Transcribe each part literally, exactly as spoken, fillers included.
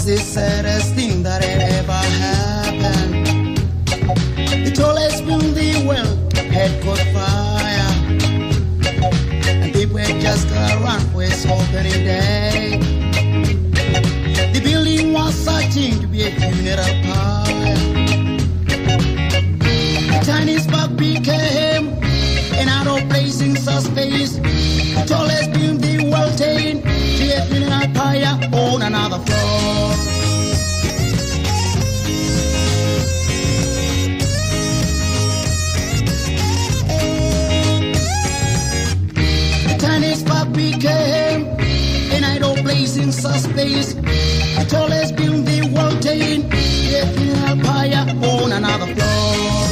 was the saddest thing that ever happened. The tallest building, well, had caught fire, and people had just got around for its opening day. The building was searching to be a funeral pyre. The tiny spark became an arrow blazing space. The tallest building, well taken, to a funeral pyre on another floor. Became an idol blazing space. The tallest building world taken, a funeral pyre on another floor.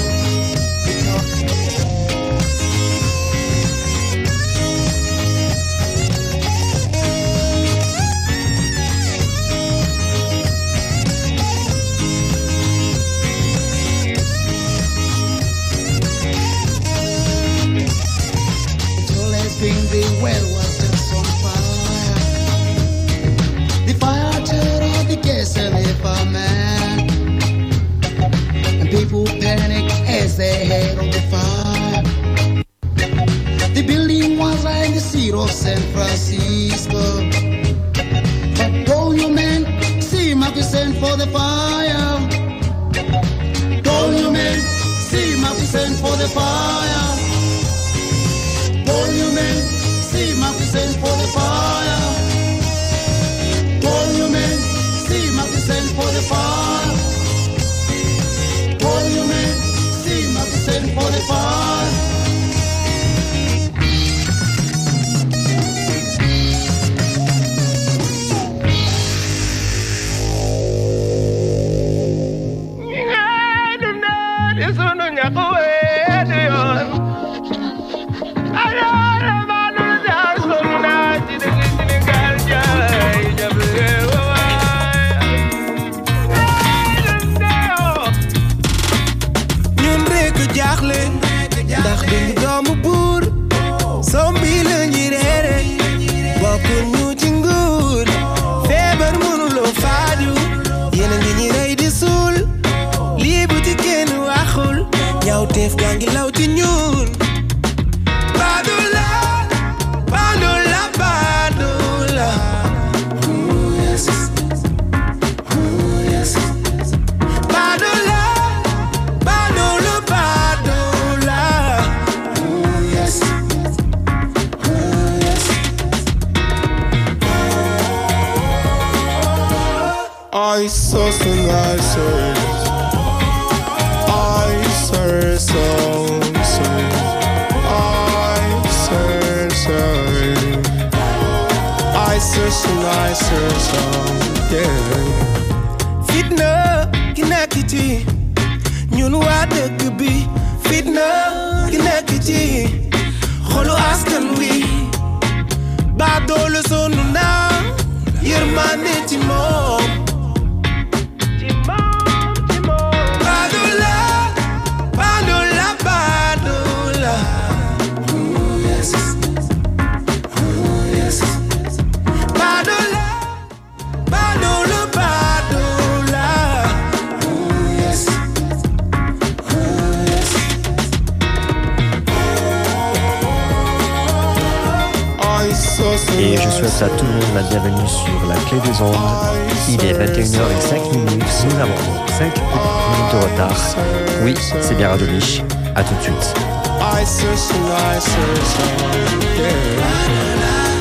The tallest building well was and if a man, and people panic as they head on the fire. The building was right in the city of San Francisco, but told you man, see Marty sent for the fire. Told you man, see Marty sent for the fire. Told you man, see Marty sent for the fire. Told you man, send for the fire. All you men, see my send for the fire. ndax duñu doomu buur sombi la ñuy reere bokkuñu ci nguur feebar mënuloo faaju yéen a ngi ñi rey di suul lii bu ci kenn waxul ñaawteef gaa ngi law ci ñun Badula Badula Badula ooh yes ooh yes Badula Badula Badula ooh yes ooh yes I saw some eyes I saw some I search and I search on, yeah. Fitna ki nekk ci ñun waa dëkk bi fitna ki nekk ci xolu askan wi ba doole sonu naa yërmande ci moom ci moom ci moom Badula Badula Badula ooh yes ooh yes Badula, Badula, Badula, ooh yes, ooh yes. Et je souhaite à tout le monde la bienvenue sur la clé des ondes. Il est vingt et une heures zéro cinq minutes, nous avons cinq minutes de retard. Oui, c'est bien Radio Biche, à tout de suite. I search and I search, yeah.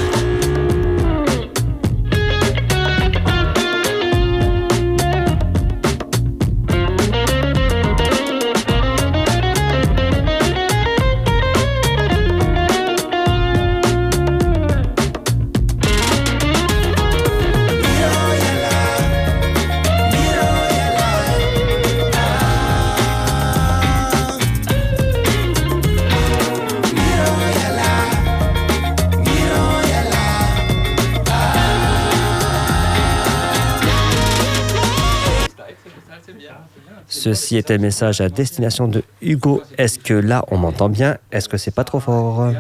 Ceci est un message à destination de Hugo. Est-ce que là, on m'entend bien? Est-ce que c'est pas trop fort?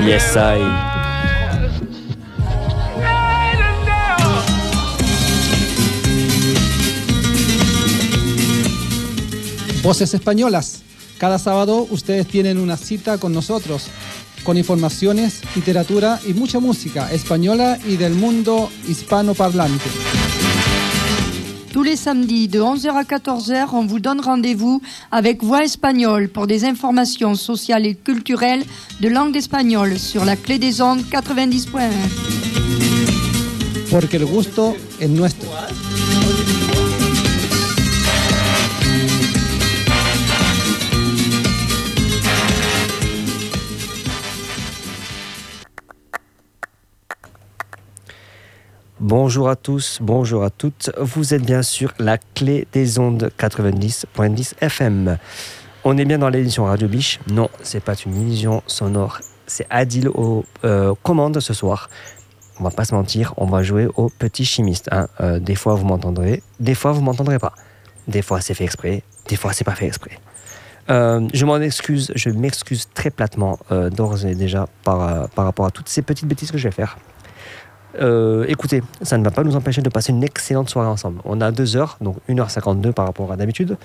Yes, I. Voces Españolas. Cada sábado ustedes tienen una cita con nosotros, con informaciones, literatura y mucha música española y del mundo hispanoparlante. Tous les samedis de onze heures à quatorze heures, on vous donne rendez-vous avec Voix Espagnole pour des informations sociales et culturelles de langue espagnole sur la Clé des Ondes quatre-vingt-dix point un. Porque el gusto es nuestro. Bonjour à tous, bonjour à toutes. Vous êtes bien sûr la Clé des Ondes quatre-vingt-dix point dix F M. On est bien dans l'édition Radio Biche. Non, c'est pas une illusion sonore. C'est Adil aux euh, commandes ce soir. On va pas se mentir, on va jouer au petit chimiste. Hein. Euh, des fois vous m'entendrez, des fois vous m'entendrez pas. Des fois c'est fait exprès, des fois c'est pas fait exprès. Euh, je m'en excuse, je m'excuse très platement euh, d'ores et déjà par, euh, par rapport à toutes ces petites bêtises que je vais faire. Euh, écoutez, ça ne va pas nous empêcher de passer une excellente soirée ensemble. On a deux heures, donc une heure cinquante-deux par rapport à d'habitude.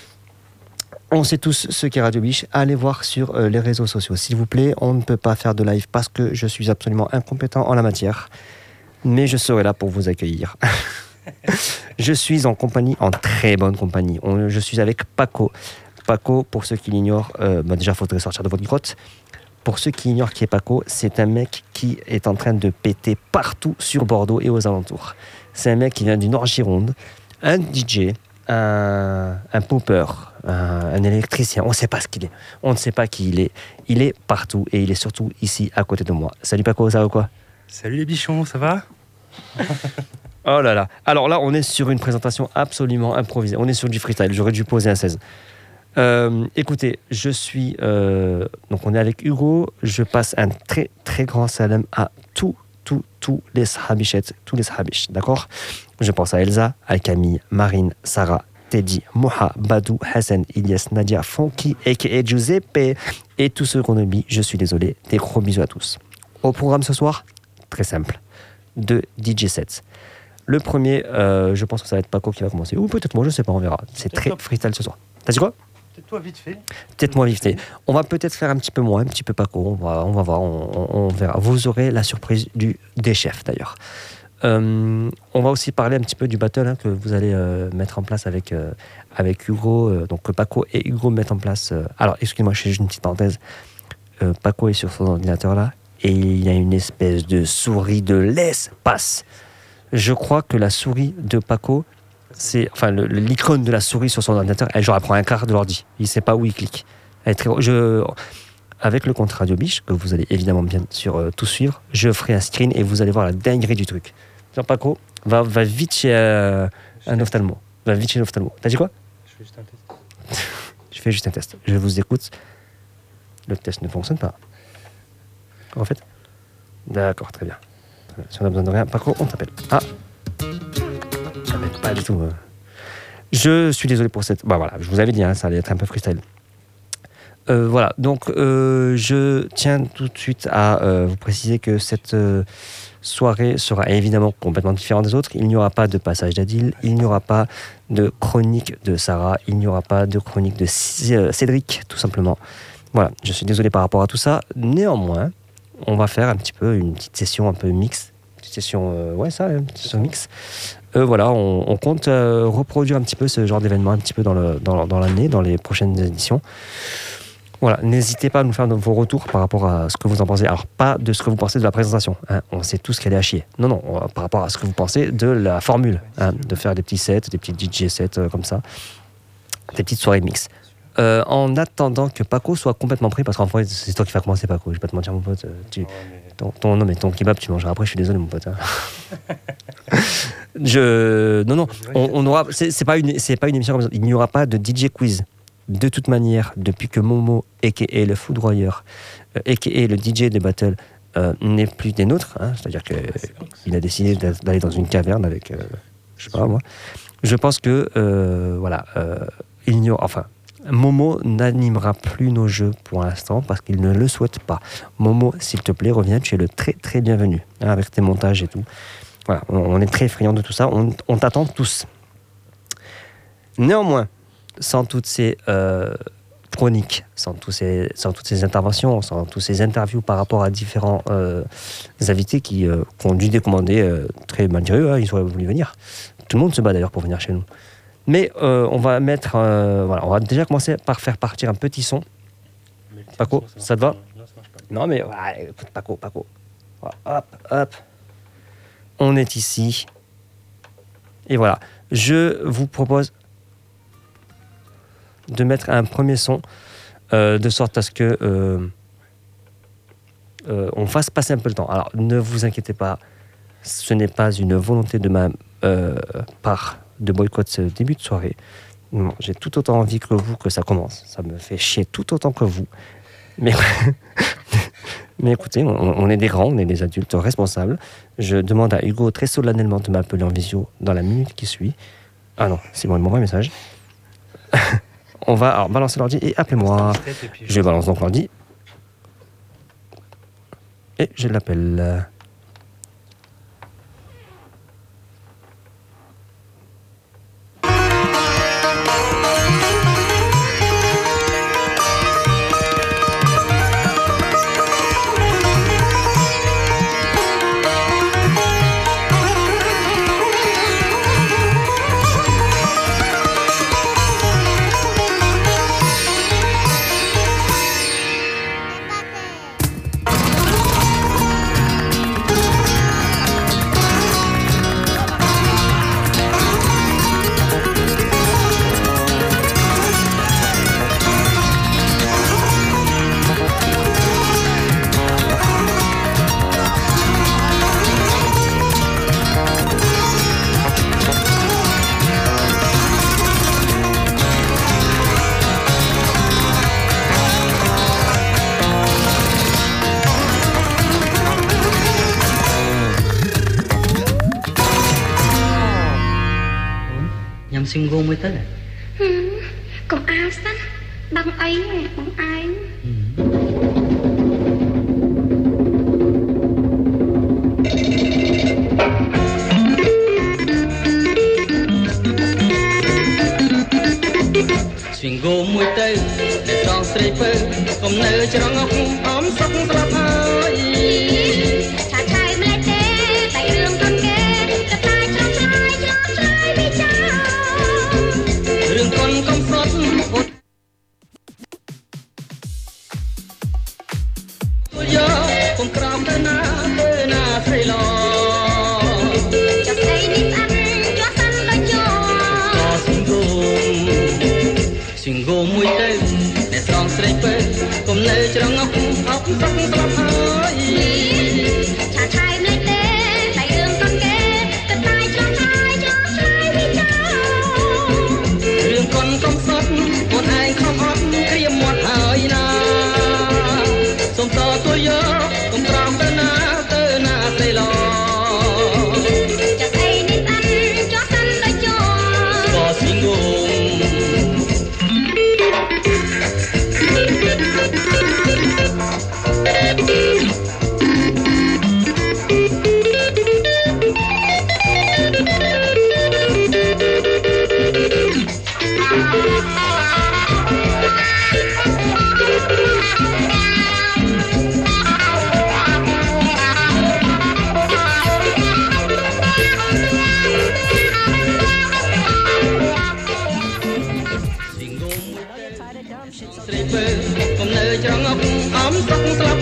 On sait tous ce qu'est Radio Biche. Allez voir sur euh, les réseaux sociaux. S'il vous plaît, on ne peut pas faire de live parce que je suis absolument incompétent en la matière. Mais je serai là pour vous accueillir. Je suis en compagnie, en très bonne compagnie. On, je suis avec Paco. Paco, pour ceux qui l'ignorent, euh, bah déjà, il faudrait sortir de votre grotte. Pour ceux qui ignorent qui est Paco, c'est un mec qui est en train de péter partout sur Bordeaux et aux alentours. C'est un mec qui vient du Nord-Gironde, un D J, un, un popper, un, un électricien. On ne sait pas ce qu'il est. On ne sait pas qui il est. Il est partout et il est surtout ici à côté de moi. Salut Paco, ça va quoi ? Salut les bichons, ça va ? Oh là là. Alors là, on est sur une présentation absolument improvisée. On est sur du freestyle. J'aurais dû poser un seize. Euh, écoutez, je suis euh, donc on est avec Hugo. Je passe un très très grand salam à tous tous tous les sahabichettes, tous les sahabiches, d'accord. Je pense à Elsa, à Camille, Marine, Sarah, Teddy, Moha, Badou, Hassan, Ilyas, Nadia, Fonky, aka Giuseppe et tous ceux qu'on oublie. Je suis désolé. Des gros bisous à tous. Au programme ce soir, très simple, deux D J sets. Le premier, euh, je pense que ça va être Paco qui va commencer, ou peut-être moi, je sais pas, on verra. C'est très freestyle ce soir. T'as dit quoi ? Peut-être toi vite fait. Peut-être moi vite fait. On va peut-être faire un petit peu moins, un petit peu Paco. On va, on va voir, on, on, on verra. Vous aurez la surprise du, des chefs d'ailleurs. Euh, on va aussi parler un petit peu du battle hein, que vous allez euh, mettre en place avec, euh, avec Hugo. Euh, donc que Paco et Hugo mettent en place. Euh, alors excusez-moi, je fais juste une petite parenthèse. Euh, Paco est sur son ordinateur là et il y a une espèce de souris de l'espace. Je crois que la souris de Paco, c'est, enfin, le, l'icône de la souris sur son ordinateur, elle, genre, elle prend un quart de l'ordi. Il ne sait pas où il clique. Elle est très, je, avec le compte Radio Biche, que vous allez évidemment bien sûr euh, tout suivre, je ferai un screen et vous allez voir la dinguerie du truc. Genre, Paco, va, va vite chez euh, un ophtalmo. Va vite chez l'ophtalmo. T'as dit quoi ? Je fais juste un test. Je fais juste un test. Je vous écoute. Le test ne fonctionne pas. En fait ? D'accord, très bien. Si on a besoin de rien, Paco, on t'appelle. Ah Pas du tout. Je suis désolé pour cette. Bah voilà, je vous avais dit, hein, ça allait être un peu freestyle. Euh, voilà, donc euh, je tiens tout de suite à euh, vous préciser que cette euh, soirée sera évidemment complètement différente des autres. Il n'y aura pas de passage d'Adil, il n'y aura pas de chronique de Sarah, il n'y aura pas de chronique de C- euh, Cédric, tout simplement. Voilà, je suis désolé par rapport à tout ça. Néanmoins, on va faire un petit peu une petite session un peu mixte. Une petite session, euh, ouais, ça, une petite session mixte. Euh, voilà, on, on compte euh, reproduire un petit peu ce genre d'événement un petit peu dans, le, dans, dans l'année, dans les prochaines éditions. Voilà, n'hésitez pas à nous faire vos retours par rapport à ce que vous en pensez. Alors, pas de ce que vous pensez de la présentation, hein, on sait tous qu'elle est à chier. Non, non, on, par rapport à ce que vous pensez de la formule, hein, de faire des petits sets, des petits D J sets euh, comme ça, des petites soirées mix. Euh, en attendant que Paco soit complètement pris, parce qu'en fait, c'est toi qui vas commencer, Paco. Je vais pas te mentir, mon pote. Tu, oh, mais... ton, ton, non, mais ton kebab, tu mangeras après. Je suis désolé, mon pote. Hein. je, non, non. On, on aura. C'est, c'est pas une, c'est pas une émission comme ça. Il n'y aura pas de D J quiz. De toute manière, depuis que Momo, aka le foudroyeur, euh, aka le D J de battle, euh, n'est plus des nôtres. Hein, c'est-à-dire que euh, il a décidé d'aller dans une caverne avec, euh, je sais pas moi. Je pense que, euh, voilà, euh, il n'y aura, enfin. Momo n'animera plus nos jeux pour l'instant parce qu'il ne le souhaite pas. Momo, s'il te plaît, reviens, tu es le très très bienvenu, hein, avec tes montages et tout. Voilà, on, on est très friands de tout ça, on, on t'attend tous. Néanmoins, sans toutes ces euh, chroniques, sans, tous ces, sans toutes ces interventions, sans toutes ces interviews par rapport à différents euh, invités qui, euh, qui ont dû décommander euh, très malgré eux, hein, ils auraient voulu venir. Tout le monde se bat d'ailleurs pour venir chez nous. Mais euh, on va mettre, euh, voilà, on va déjà commencer par faire partir un petit son. Paco, ça te va? Non, ça marche pas. Non, mais ouais, écoute, Paco, Paco. Voilà, hop, hop. On est ici. Et voilà. Je vous propose de mettre un premier son euh, de sorte à ce que euh, euh, on fasse passer un peu le temps. Alors, ne vous inquiétez pas, ce n'est pas une volonté de ma euh, part de boycott ce début de soirée. Non, j'ai tout autant envie que vous que ça commence. Ça me fait chier tout autant que vous. Mais, mais écoutez, on, on est des grands, on est des adultes responsables. Je demande à Hugo très solennellement de m'appeler en visio dans la minute qui suit. Ah non, c'est bon, il m'envoie un message. On va alors balancer l'ordi et appelez-moi. Je balance donc l'ordi. Et je l'appelle. Single mới tới à? Ừ, còn ao xanh bằng ấy nè, bằng ai Single mới tới để tròn straight phơ cùng nơi cho nó ấm sốc sắp hơi chả trai mới té tại đường con kê cất tay trong trai trong trai bị chào đường con công suất một tôi nhớ cùng crom tới na tới na say lo cho say nít ăn cho xanh lo cho cho single single mới tới để tròn straight phơ cùng nơi cho nó ấm sốc sắp hơi chả trai mới té tại đường con kê cất tay trong trai trong trai bị chào đường con công suất một ai không hót kia một hơi na sông to tôi nhớ cùng tròn tới na tới na say lo cho say nít ăn cho xanh lo cho có single cùng nơi cho ngọc ấm sốc sắp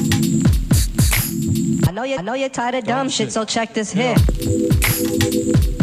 I know you're tired of dumb shit, so check this here.